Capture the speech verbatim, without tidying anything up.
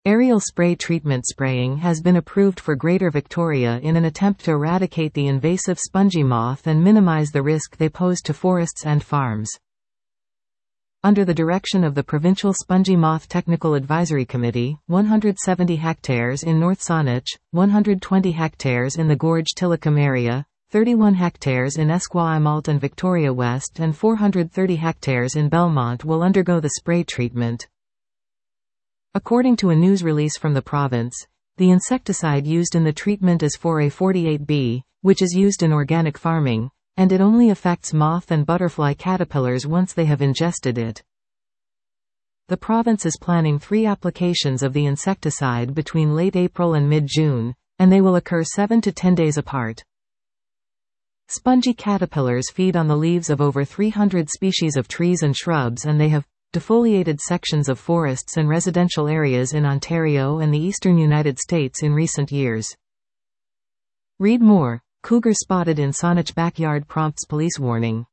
Aerial spray treatment spraying has been approved for Greater Victoria in an attempt to eradicate the invasive spongy moth and minimize the risk they pose to forests and farms. Under the direction of the Provincial Spongy Moth Technical Advisory Committee, one hundred seventy hectares in North Saanich, one hundred twenty hectares in the Gorge-Tillicum area, thirty-one hectares in Esquimalt and Victoria West and four hundred thirty hectares in Belmont will undergo the spray treatment. According to a news release from the province, the insecticide used in the treatment is four A forty-eight B, which is used in organic farming, and it only affects moth and butterfly caterpillars once they have ingested it. The province is planning three applications of the insecticide between late April and mid-June, and they will occur seven to ten days apart. Spongy caterpillars feed on the leaves of over three hundred species of trees and shrubs, and they have defoliated sections of forests and residential areas in Ontario and the eastern United States in recent years. Read more. Cougar spotted in Saanich backyard prompts police warning.